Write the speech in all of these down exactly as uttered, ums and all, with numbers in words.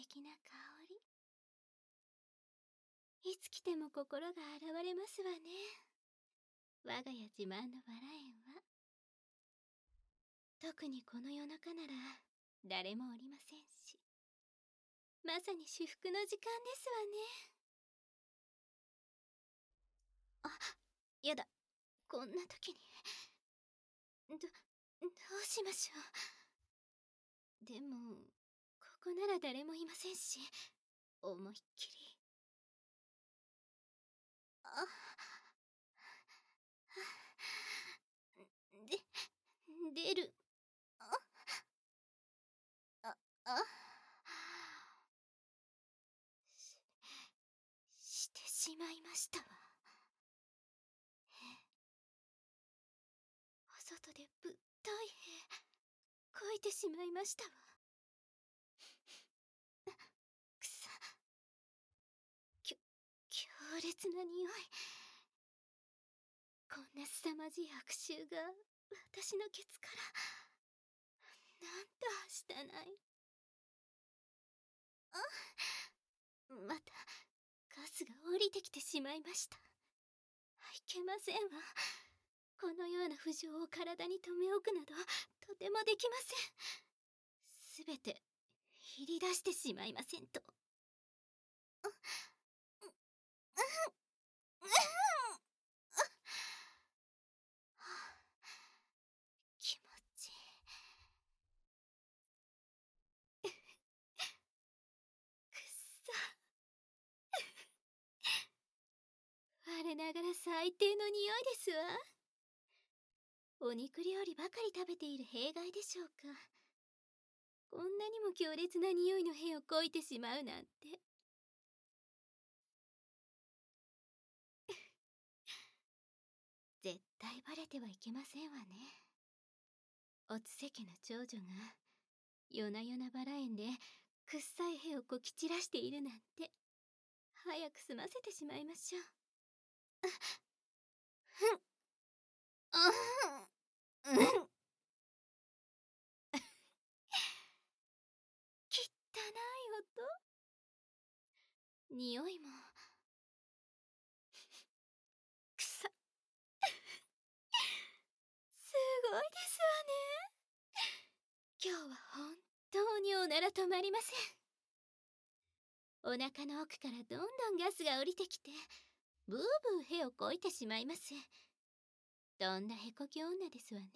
敵な香り。いつ来ても心が洗われますわね。我が家自慢のバラ園は。特にこの夜中なら誰もおりませんし、まさに至福の時間ですわね。あ、やだ、こんな時に。ど、どうしましょう。でもここなら誰もいませんし、思いっきり。あ、で、出る。あ、あ、あ、し、してしまいましたわ。お外でぶっとい屁こいてしまいましたわ。くさ、きょ、強烈な匂い。こんな凄まじい悪臭が私のケツから、なんとはしたない。あ、またガスが降りてきてしまいました。いけませんわ。このような不浄を体に留め置くなどとてもできません。すべて入り出してしまいませんと。う、う、う、う、気持ちいい。くっさ。我ながら最低の匂いですわ。お肉料理ばかり食べている弊害でしょうか。こんなにも強烈な匂いの屁をこいてしまうなんて。絶対バレてはいけませんわね。おつせ家の長女が夜な夜なバラ園でくっさい屁をこき散らしているなんて。早く済ませてしまいましょう。ふん、あん、うん。汚い音。匂いもくさ。すごいですわね。今日は本当におなら止まりません。お腹の奥からどんどんガスが降りてきて、ブーブー屁をこいてしまいます。とんだへこき女ですわね。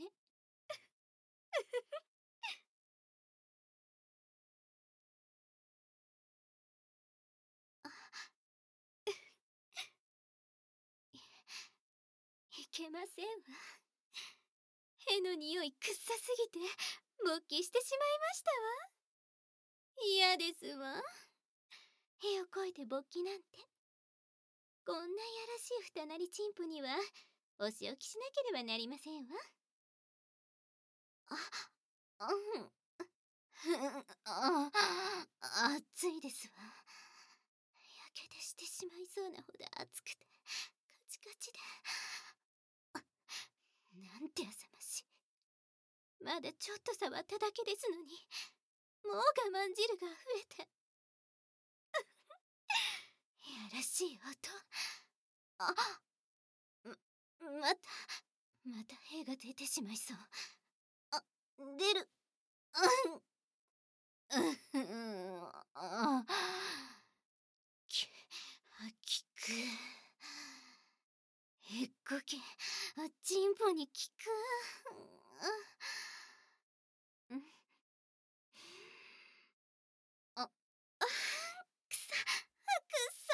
いけませんわ。屁の匂いくっさすぎて勃起してしまいましたわ。嫌ですわ。屁をこいて勃起なんて。こんないやらしいふたなりチンポにはお仕置きしなければなりませんわ。あ、うん。あ、熱いですわ。やけどしてしまいそうなほど熱くてカチカチで。なんてあさましい。まだちょっと触っただけですのに、もう我慢汁が溢れて。やらしい音。あ、またまた屁が出てしまいそう。あ、出る。うん、あ、き、きく。へっこき、チンポに効く。うん、あ、あ、くさ、くさ。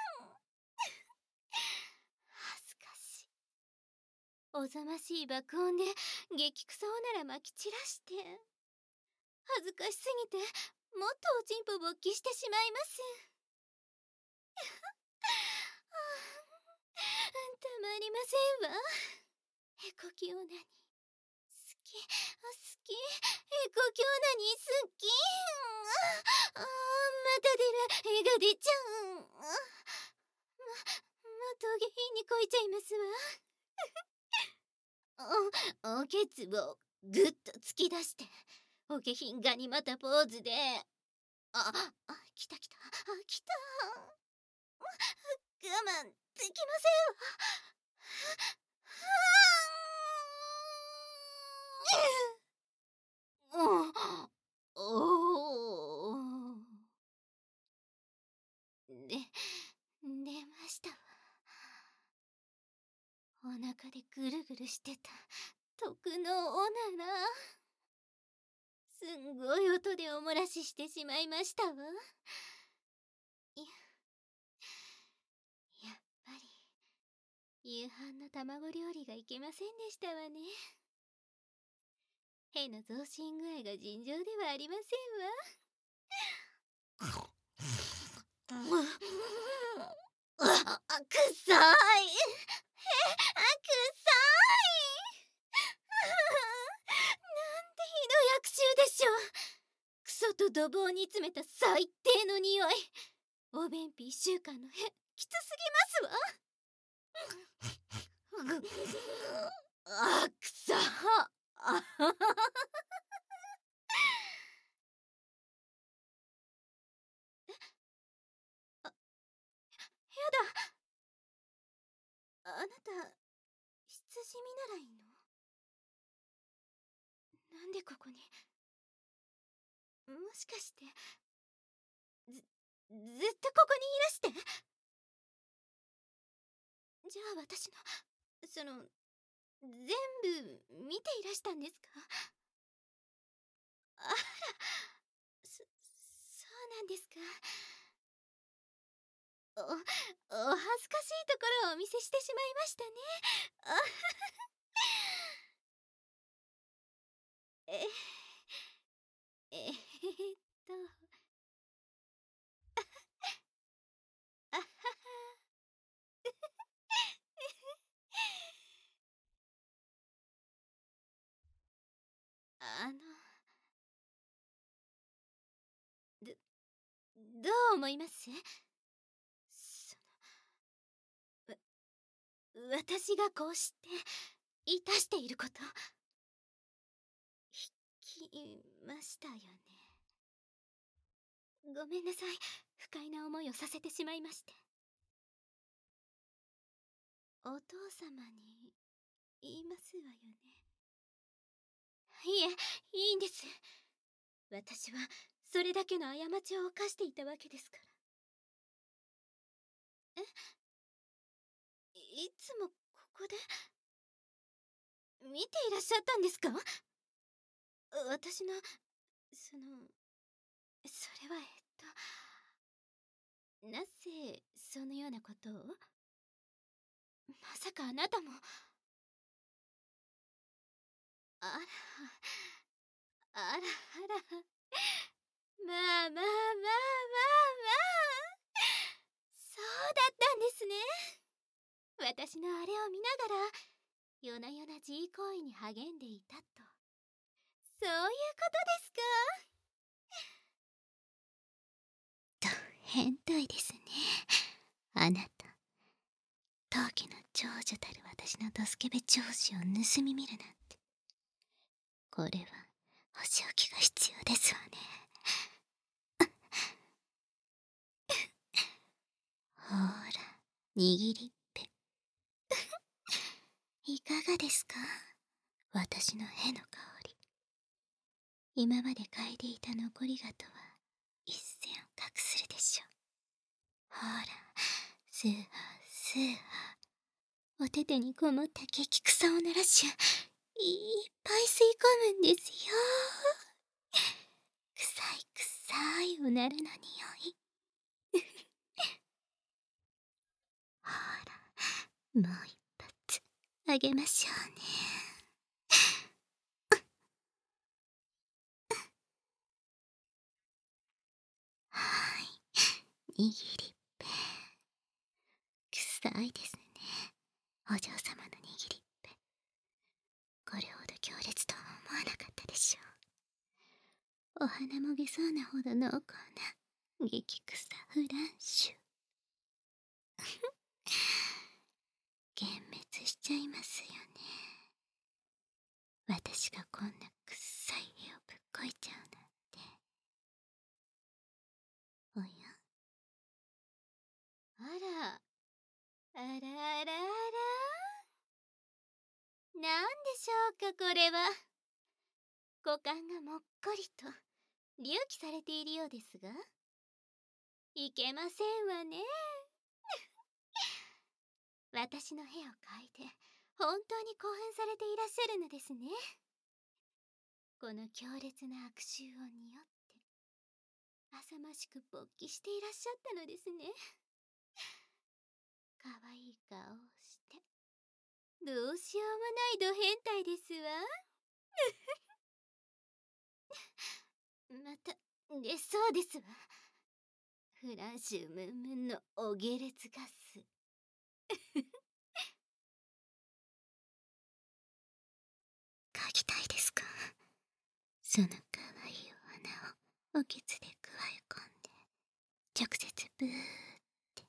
恥ずかしい。おざましい爆音で激クソおならまき散らして、恥ずかしすぎてもっとおちんぽ勃起してしまいます。たまりませんわ。へこきオナニー好き、好き、へこきオナニー好き。ああ、また出る、絵が出ちゃう。ま、もっとお下品にこいちゃいますわ。お、おけつをぐっと突き出して、お下品ガニ股ポーズで、あ、 来た来た、あ、来た。我慢できませんわ。おおで、出ましたわ。お腹でぐるぐるしてた徳のおなら。すんごい音でお漏らししてしまいましたわ。や、やっぱり夕飯の卵料理がいけませんでしたわね。への増進具合が尋常ではありませんわ。あ、あ、くさい。え、あ、くさい。なんてひどい悪臭でしょう。クソとドボを煮詰めた最低の匂い。お便秘一週間のへ、きつすぎますわ。あ、くさ。あはは。え、あ、やだ。あなた、羊見習いの？なんでここに？もしかして、ず、ずっとここにいらして？じゃあ私の、その、全部見ていらしたんですか？あら、そ、そうなんですか。お、お恥ずかしいところをお見せしてしまいましたね。あえ、えーっと、あはは。あの、ど、どう思います？その、わ、私がこうしていたしていること、聞きましたよね。ごめんなさい。不快な思いをさせてしまいまして。お父様に言いますわよね。いえ、いいんです。私はそれだけの過ちを犯していたわけですから。え、いつもここで見ていらっしゃったんですか？私の、その、それはえっと、なぜそのようなことを？まさかあなたも。あら、あらあら。まあまあまあまあまあ。そうだったんですね。私のあれを見ながら夜な夜な自慰行為に励んでいたと。そういうことですか？と、変態ですね、あなた。当家の長女たる私のドスケベ長子を盗み見るなんて。これはお仕置きが必要ですわね。ほーら、握りっぺ。いかがですか、私のへの香り。今まで嗅いでいた残りがとは一線を画するでしょう。ほら、スーハースーハー、お手手にこもった激草を鳴らし、いっぱい吸い込むんですよ。臭い臭いおならの匂い。ほら、もう一発あげましょうね。はい、握りっぺ。臭いですね、お嬢様の握りっぺ。これほど強烈とは思わなかったでしょう。お花もげそうなほど濃厚な激臭フランシュ。幻滅しちゃいますよね、私がこんな臭い絵をぶっこいちゃうなんて。おや、 らあらあら。なんでしょうかこれは。股間がもっこりと隆起されているようですが、いけませんわね。私の部屋を変えて本当に興奮されていらっしゃるのですね。この強烈な悪臭をにおって浅ましく勃起していらっしゃったのですね。かわいい顔をしてどうしようもないド変態ですわ。また出そうですわ。フランシュムンムンのお下劣ガス。嗅ぎたいですか？そのかわいいお花をおけつでくわえ込んで直接ブーって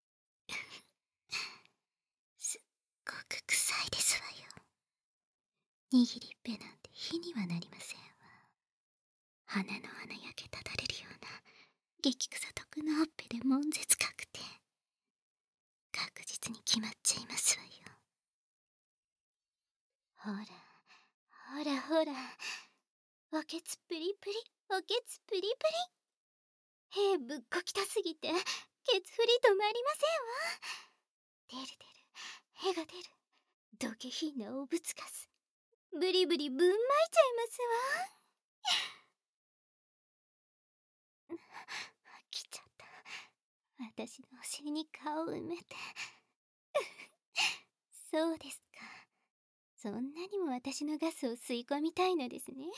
すっごく臭いですわよ。握りっぺなんて火にはなりませんわ。鼻の穴焼けただれるような激臭毒のほっぺで悶絶確定。確実に決まっちゃいますわよ。ほらほらほら、おけつプリプリ、おけつプリプリ。へえ、ぶっこきたすぎてケツフリ止まりませんわ。出る出る、へが出る。ど下品なおぶつかす。ブリブリぶんまいちゃいますわ。来ちゃった。私のお尻に顔を埋めて。そうですか。そんなにも私のガスを吸い込みたいのですね。もう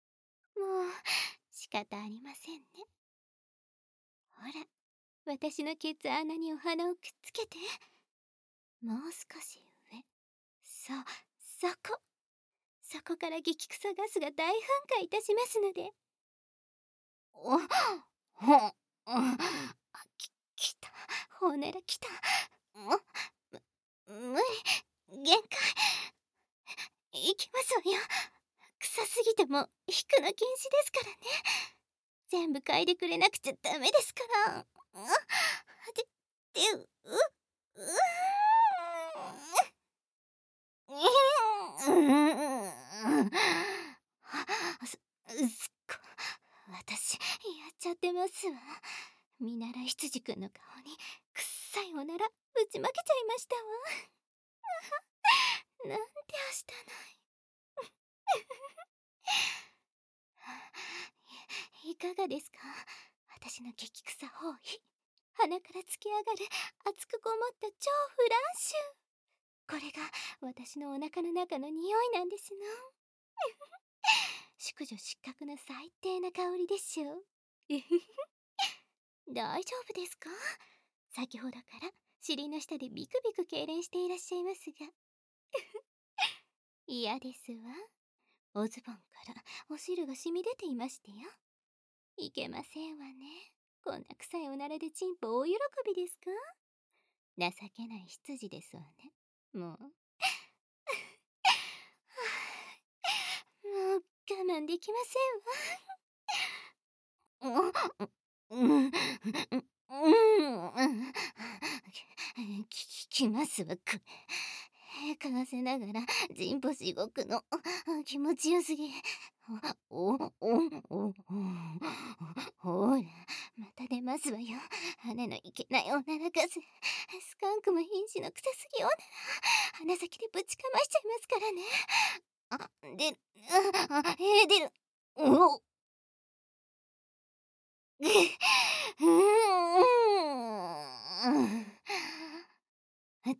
仕方ありませんね。ほら、私のケツ穴にお花をくっつけて。もう少し上。そう、そこ。そこから激臭ガスが大噴火いたしますので。お、ほ、あ、き、きた。ほうならきた。も、む、無理。限界。いきますわよ。臭すぎても引くの禁止ですからね。全部嗅いでくれなくちゃダメですから。あ、で、で、う、う、うーん。うーん。す、すっご、私、やっちゃってますわ。見習い羊くんの顔に、くっさいおなら、ぶちまけちゃいましたわ。なんてはしたない。い、いかがですか？私の激臭包囲。鼻から突き上がる熱くこもった超フランシュ。これが私のお腹の中の匂いなんですの。淑女失格な最低な香りでしょう。大丈夫ですか？先ほどから尻の下でビクビク痙攣していらっしゃいますが。嫌ですわ。おズボンからお汁が染み出ていましてよ。いけませんわね。こんな臭いおならでチンポ大喜びですか？情けない羊ですわね。もう。もう我慢できませんわ。うん、うん、うん、き、きますわ、これ。嗅がせながら、ジンポしごくの。気持ちよすぎ。お、お、お、お、ほら、また出ますわよ。鼻のいけないおならガス。スカンクも瀕死の臭すぎおなら。鼻先でぶちかましちゃいますからね。あ、出る。あ、えー、出る。おっ。うーん。あった、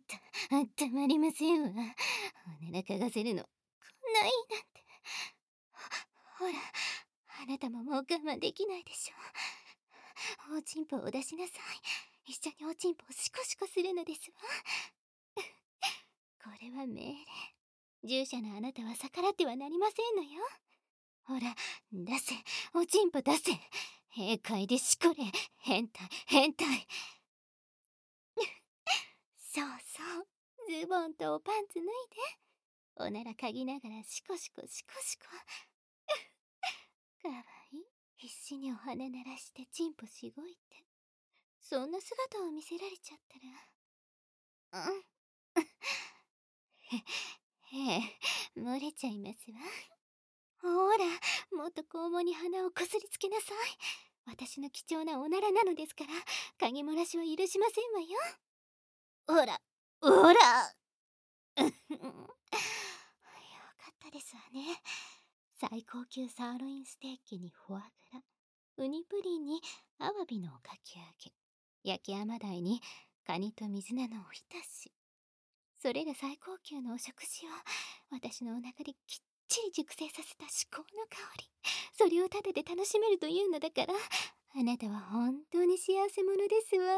あったまりませんわ。おなら嗅がせるの、こんないいなんて。ほら、あなたももう我慢できないでしょ。おちんぽを出しなさい。一緒におちんぽをシコシコするのですわ。これは命令。従者のあなたは逆らってはなりませんのよ。ほら、出せ、おちんぽ出せ。閉会でしこれ。変態、変態。そうそう。ズボンとおパンツ脱いで。おなら嗅ぎながらシコシコシコシコ。かわいい。必死にお花鳴らしてチンポしごいて。そんな姿を見せられちゃったらへ、へえ、漏れちゃいますわ。ほら、もっと肛門に鼻をこすりつけなさい。私の貴重なおならなのですから、鍵漏らしは許しませんわよ。ほら、ほら。よかったですわね。最高級サーロインステーキにフォアグラ、ウニプリンにアワビのおかき揚げ、焼き甘鯛にカニと水菜のおひたし。それら最高級のお食事を私のお腹できっちり熟成させた至高の香り。それをただで楽しめるというのだから、あなたは本当に幸せ者ですわ。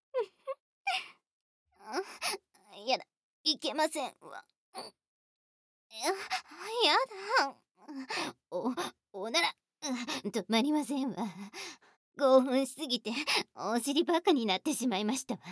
やだ、いけませんわ。や、やだ。お、おなら、止まりませんわ。興奮しすぎて、お尻バカになってしまいましたわ。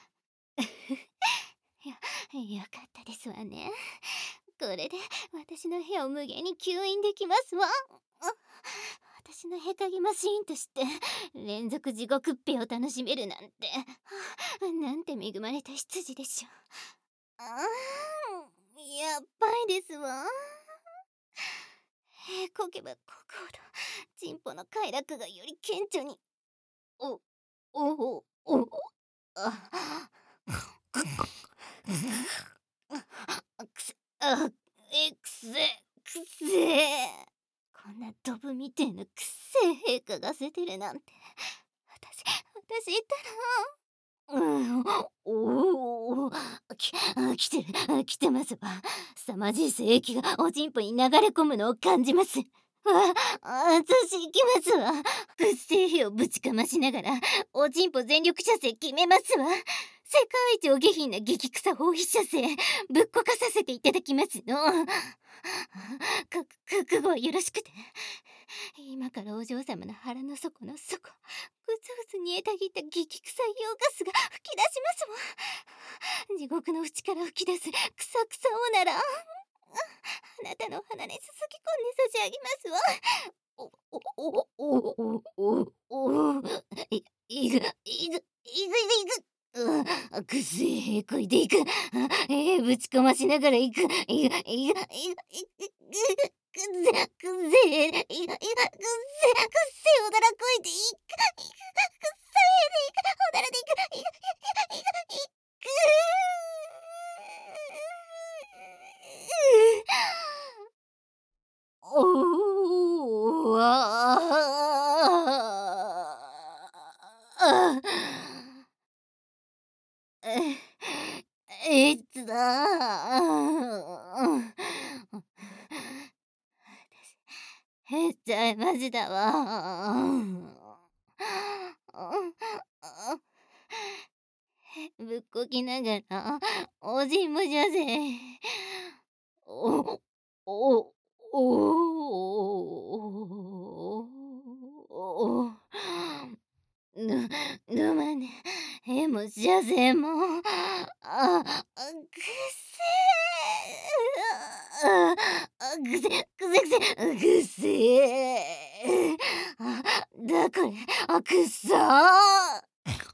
よ、よかったですわね。これで私の部屋を無限に吸引できますわ。私のヘカゲマシーンとして連続地獄っぺを楽しめるなんて、なんて恵まれた羊でしょう。あー、やっばいですわ。えー、こけばこくほどチンポの快楽がより顕著に。お、お、お、お、あ、くせ、あ、え、くせ、くせ。こんなドブみてえなくっせえ陛下がせてるなんて。私、私言ったら。うん、おお、き、来てる、来てますわ。凄まじい精液がおちんぽに流れ込むのを感じます。わ、私行きますわ。くっせえ火をぶちかましながら、おちんぽ全力射精決めますわ。世界一お下品な激臭放屁射精、ぶっこかさせていただきますの。か、覚悟はよろしくて。今からお嬢様の腹の底の底、ぐつぐつ煮えたぎった激臭い洋ガスが吹き出しますわ。地獄の淵から吹き出すクサクサおなら。あなたの鼻にすすき込んで差し上げますわ。お、お、お、お、お、お、お、い、いく、いく、いく、いく、いく。うん、くせえ、こいでいく。えー、ぶちかましながらいく。いく、いく、いく、いく、くせ、くせ、いく、いく、くせ、くせ、おならこいでいく。いく、くせえでいく。おならでいく。いく、いく、いく、いく。おあえ、えっとだ。へっちゃいましたわ。ぶっこきながら、おじんもじゃぜ。お、お、おお、ぬ、ぬまね、えもしゃぜも、あ、くせあ、くせ、くせくせ、くせあ、だこれ、あ、くそあ、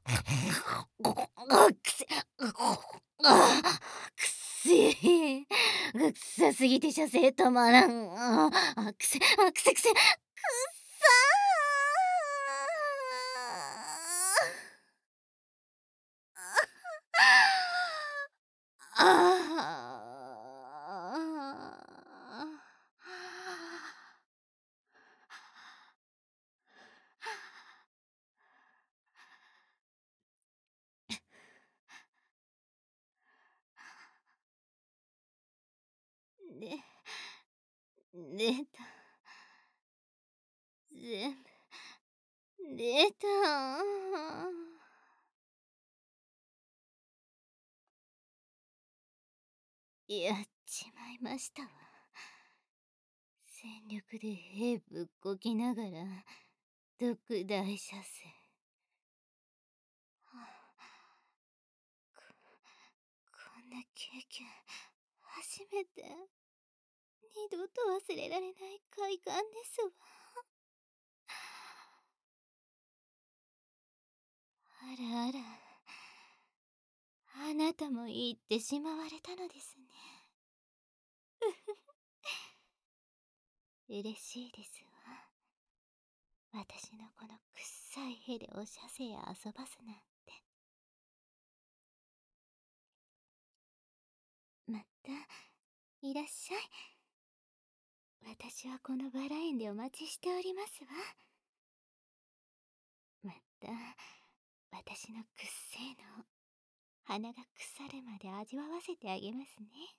くせ、あ、くせえ。くさすぎて射精止まらん。あ、あくせ、あ、くせくせ。くっさー。あで、出た。全部、出た。やっちまいましたわ。全力で兵ぶっこきながら、特大射精。はあ、こ、こんな経験、初めて。二度と忘れられない快感ですわ。あらあら、 あなたも言ってしまわれたのですね。嬉しいですわ。私のこのくっさい屁でおしゃせや遊ばすなんて。またいらっしゃい。私はこのバラ園でお待ちしておりますわ。また私のくっせーの鼻が腐るまで味わわせてあげますね。